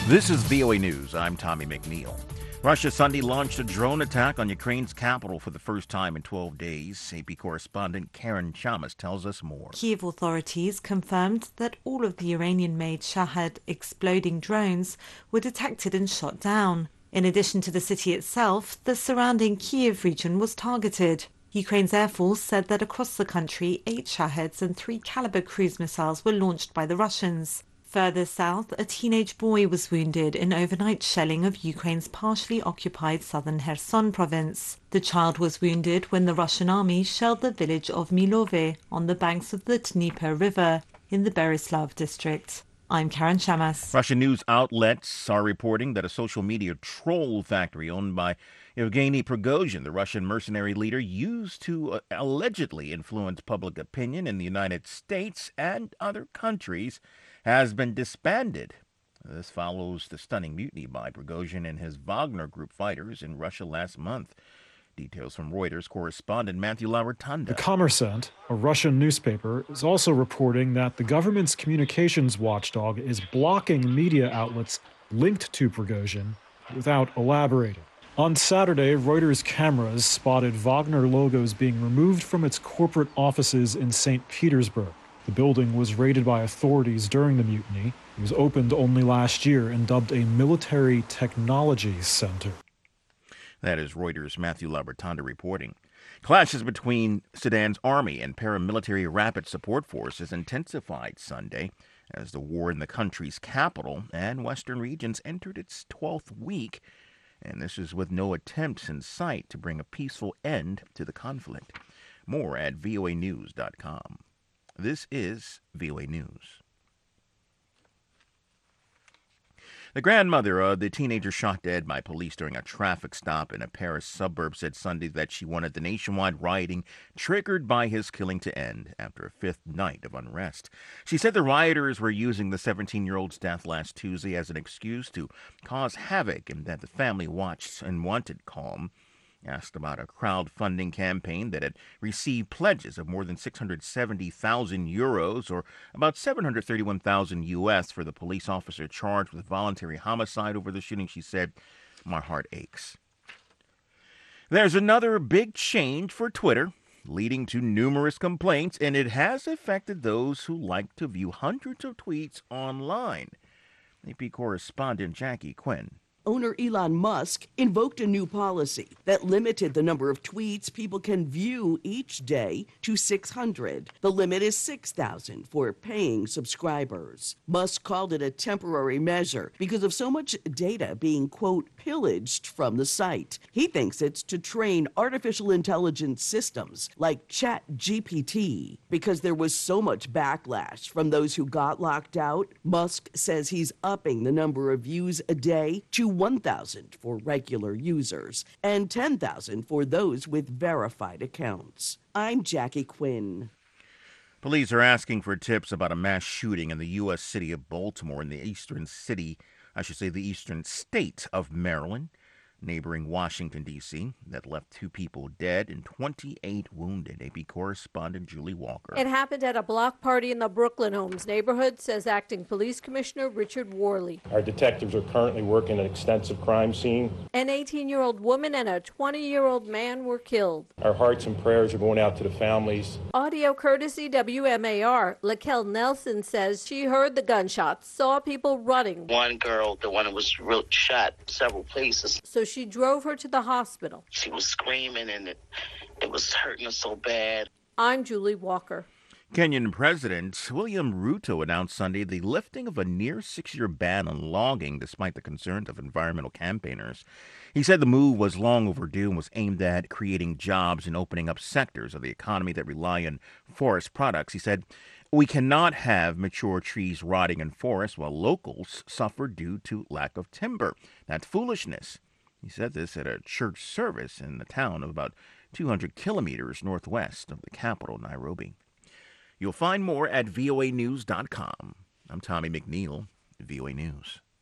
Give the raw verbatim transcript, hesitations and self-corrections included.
This is V O A News. I'm Tommy McNeil. Russia Sunday launched a drone attack on Ukraine's capital for the first time in twelve days. A P correspondent Karen Chamas tells us more. Kiev authorities confirmed that all of the Iranian-made Shahed exploding drones were detected and shot down. In addition to the city itself, the surrounding Kiev region was targeted. Ukraine's Air Force said that across the country, eight Shaheds and three Kalibr cruise missiles were launched by the Russians. Further south, a teenage boy was wounded in overnight shelling of Ukraine's partially occupied southern Kherson province. The child was wounded when the Russian army shelled the village of Milove on the banks of the Dnieper River in the Berislav district. I'm Karen Chamas. Russian news outlets are reporting that a social media troll factory owned by Yevgeny Prigozhin, the Russian mercenary leader, used to uh, allegedly influence public opinion in the United States and other countries, has been disbanded. This follows the stunning mutiny by Prigozhin and his Wagner Group fighters in Russia last month. Details from Reuters correspondent Matthew Laurentanda. The Kommersant, a Russian newspaper, is also reporting that the government's communications watchdog is blocking media outlets linked to Prigozhin without elaborating. On Saturday, Reuters cameras spotted Wagner logos being removed from its corporate offices in Saint Petersburg. The building was raided by authorities during the mutiny. It was opened only last year and dubbed a military technology center. That is Reuters' Matthew Laurentanda reporting. Clashes between Sudan's army and paramilitary rapid support forces intensified Sunday as the war in the country's capital and western regions entered its twelfth week. And this is with no attempts in sight to bring a peaceful end to the conflict. More at V O A news dot com. This is V O A News. The grandmother of the teenager shot dead by police during a traffic stop in a Paris suburb said Sunday that she wanted the nationwide rioting triggered by his killing to end after a fifth night of unrest. She said the rioters were using the seventeen-year-old's death last Tuesday as an excuse to cause havoc and that the family watched and wanted calm. Asked about a crowdfunding campaign that had received pledges of more than six hundred seventy thousand euros, or about seven hundred thirty-one thousand U S, for the police officer charged with voluntary homicide over the shooting, she said, "My heart aches." There's another big change for Twitter, leading to numerous complaints, and it has affected those who like to view hundreds of tweets online. A P correspondent Jackie Quinn. Owner Elon Musk invoked a new policy that limited the number of tweets people can view each day to six hundred. The limit is six thousand for paying subscribers. Musk called it a temporary measure because of so much data being, quote, pillaged from the site. He thinks it's to train artificial intelligence systems like ChatGPT. Because there was so much backlash from those who got locked out, Musk says he's upping the number of views a day to one thousand for regular users and ten thousand for those with verified accounts. I'm Jackie Quinn. Police are asking for tips about a mass shooting in the U S city of Baltimore in the eastern city, I should say the eastern state of Maryland, neighboring Washington, D C, that left two people dead and twenty-eight wounded. A P correspondent Julie Walker. It happened at a block party in the Brooklyn Homes neighborhood, says Acting Police Commissioner Richard Worley. Our detectives are currently working an extensive crime scene. An eighteen-year-old woman and a twenty-year-old man were killed. Our hearts and prayers are going out to the families. Audio courtesy W M A R. Laquel Nelson says she heard the gunshots, saw people running. One girl, the one that was real, shot several places. So she drove her to the hospital. She was screaming and it, it was hurting her so bad. I'm Julie Walker. Kenyan President William Ruto announced Sunday the lifting of a near six-year ban on logging despite the concerns of environmental campaigners. He said the move was long overdue and was aimed at creating jobs and opening up sectors of the economy that rely on forest products. He said, "We cannot have mature trees rotting in forests while locals suffer due to lack of timber. That's foolishness." He said this at a church service in the town of about two hundred kilometers northwest of the capital, Nairobi. You'll find more at V O A news dot com. I'm Tommy McNeil, V O A News.